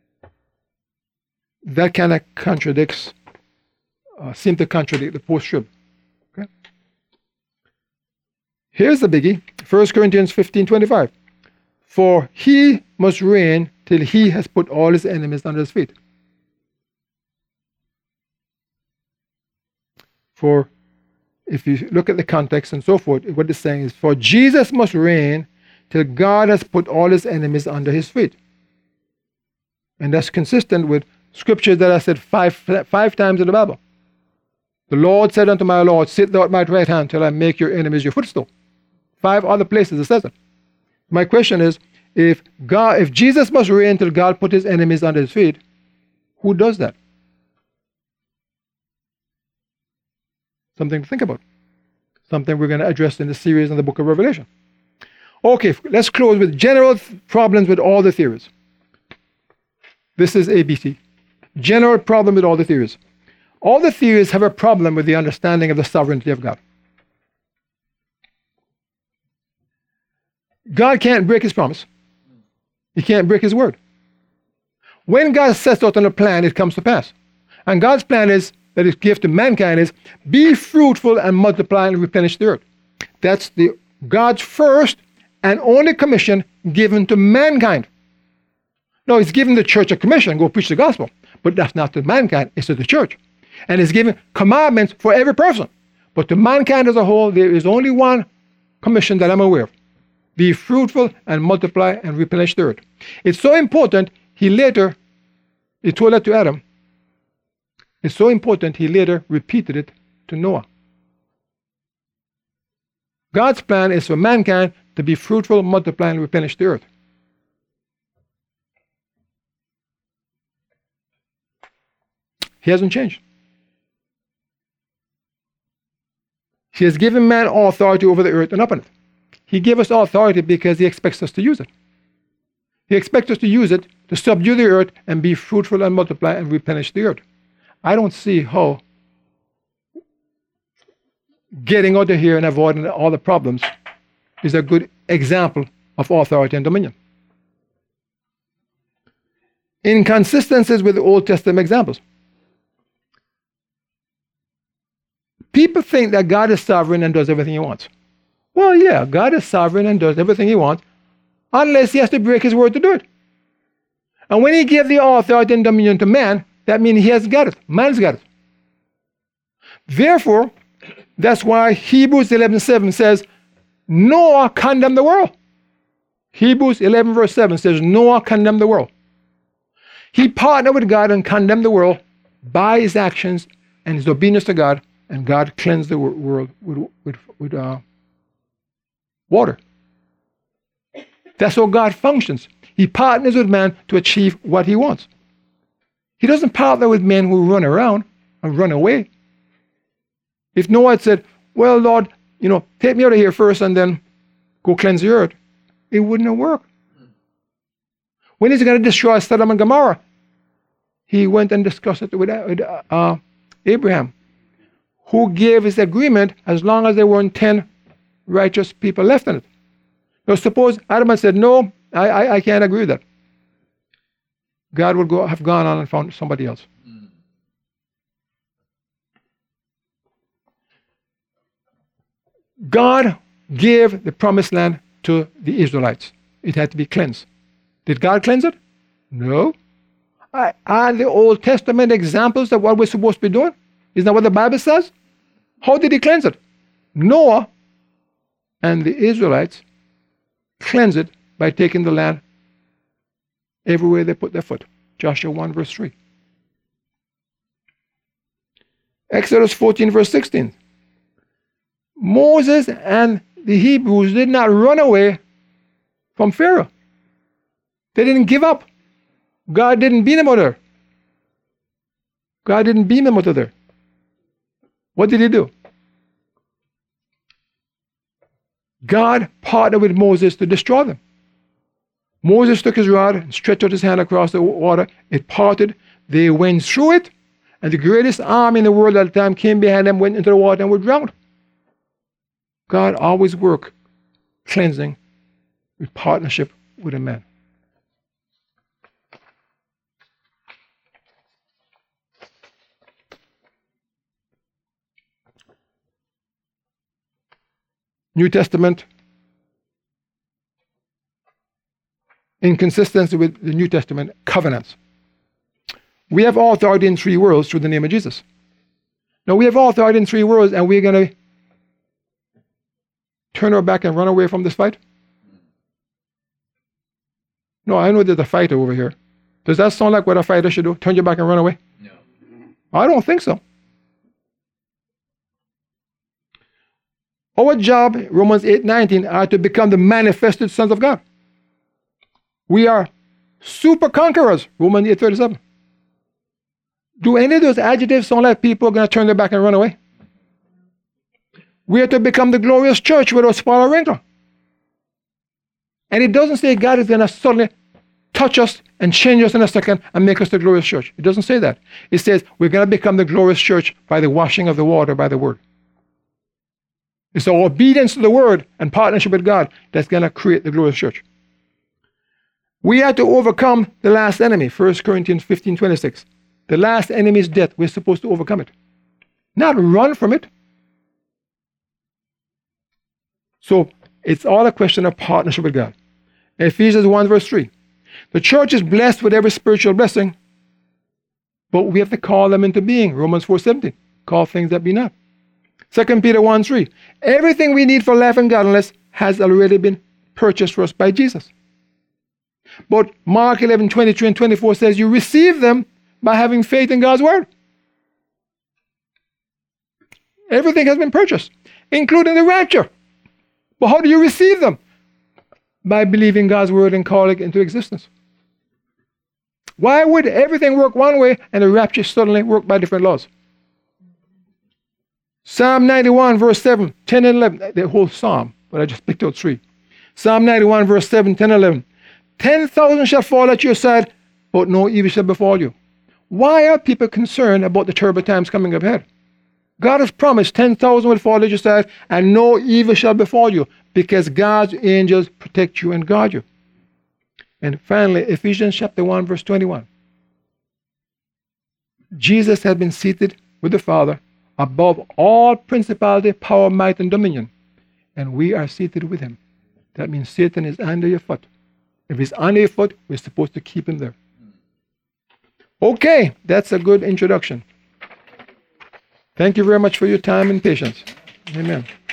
That kind of contradicts, uh, seems to contradict the post-trib. Okay? Here's the biggie, First Corinthians fifteen twenty-five. For he must reign till he has put all his enemies under his feet. For if you look at the context and so forth, what it's saying is, for Jesus must reign till God has put all his enemies under his feet. And that's consistent with scriptures that are said five, five times in the Bible. The Lord said unto my Lord, sit thou at my right hand till I make your enemies your footstool. Five other places it says it. My question is, if God, if Jesus must reign till God put his enemies under his feet, who does that? Something to think about. Something we're going to address in the series in the book of Revelation. Okay, let's close with general problems with all the theories. This is A B C. General problem with all the theories. All the theories have a problem with the understanding of the sovereignty of God. God can't break his promise. He can't break his word. When God sets out on a plan, it comes to pass. And God's plan is, that is given to mankind, is be fruitful and multiply and replenish the earth. That's the God's first and only commission given to mankind. No, he's given the church a commission, go preach the gospel. But that's not to mankind, it's to the church. And he's given commandments for every person. But to mankind as a whole, there is only one commission that I'm aware of. Be fruitful and multiply and replenish the earth. It's so important, he later, he told that to Adam. It's so important, he later repeated it to Noah. God's plan is for mankind to be fruitful, multiply, and replenish the earth. He hasn't changed. He has given man authority over the earth and upon it. He gave us authority because he expects us to use it. He expects us to use it to subdue the earth and be fruitful and multiply and replenish the earth. I don't see how getting out of here and avoiding all the problems is a good example of authority and dominion. Inconsistencies with the Old Testament examples. People think that God is sovereign and does everything he wants. Well, yeah, God is sovereign and does everything he wants, unless he has to break his word to do it. And when he gave the authority and dominion to man, that means he has got it. Man's got it. Therefore, That's why Hebrews eleven seven says, Noah condemned the world. Hebrews eleven verse seven says, Noah condemned the world. He partnered with God and condemned the world by his actions and his obedience to God, and God cleansed the world with, with, with uh, water. That's how God functions. He partners with man to achieve what he wants. He doesn't partner with men who run around and run away. If Noah had said, well, Lord, you know, take me out of here first and then go cleanse the earth, it wouldn't have worked. When he's going to destroy Sodom and Gomorrah, he went and discussed it with, with uh, Abraham, who gave his agreement as long as there weren't ten righteous people left in it. Now suppose Adam had said, no, I, I, I can't agree with that. God would go, have gone on and found somebody else. Mm. God gave the promised land to the Israelites. It had to be cleansed. Did God cleanse it? No. Are the Old Testament examples of what we're supposed to be doing? Isn't that what the Bible says? How did he cleanse it? Noah and the Israelites cleansed it by taking the land everywhere they put their foot. Joshua one verse three. Exodus fourteen verse sixteen. Moses and the Hebrews did not run away from Pharaoh. They didn't give up. God didn't beat them out of there. God didn't beat them out of there. What did he do? God partnered with Moses to destroy them. Moses took his rod and stretched out his hand across the water. It parted. They went through it. And the greatest army in the world at the time came behind them, went into the water, and were drowned. God always worked cleansing with partnership with a man. New Testament, in consistency with the New Testament covenants. We have authority in three worlds through the name of Jesus. Now we have authority in three worlds, and we're going to turn our back and run away from this fight? No, I know there's a fighter over here. Does that sound like what a fighter should do? Turn your back and run away? No. I don't think so. Our job, Romans eight nineteen, are to become the manifested sons of God. We are super conquerors, Romans eight thirty-seven. Do any of those adjectives sound like people are going to turn their back and run away? We are to become the glorious church without spot or wrinkle. And it doesn't say God is going to suddenly touch us and change us in a second and make us the glorious church. It doesn't say that. It says we're going to become the glorious church by the washing of the water by the word. It's our obedience to the word and partnership with God that's going to create the glorious church. We had to overcome the last enemy, First Corinthians fifteen twenty-six. The last enemy is death. We're supposed to overcome it, not run from it. So it's all a question of partnership with God. Ephesians one verse three. The church is blessed with every spiritual blessing, but we have to call them into being. Romans four seventeen. Call things that be not. Second Peter one three. Everything we need for life and godliness has already been purchased for us by Jesus. But Mark eleven twenty-three and twenty-four says you receive them by having faith in God's word. Everything has been purchased, including the rapture. But how do you receive them? By believing God's word and calling it into existence. Why would everything work one way and the rapture suddenly work by different laws? Psalm ninety-one verse seven, ten and eleven, the whole psalm, but I just picked out three. Psalm ninety-one verse seven, ten and eleven. Ten thousand shall fall at your side, but no evil shall befall you. Why are people concerned about the terrible times coming up ahead? God has promised ten thousand will fall at your side and no evil shall befall you because God's angels protect you and guard you. And finally, Ephesians chapter one verse twenty-one. Jesus has been seated with the Father above all principality, power, might, and dominion. And we are seated with him. That means Satan is under your foot. If he's under your foot, we're supposed to keep him there. Okay, that's a good introduction. Thank you very much for your time and patience. Amen.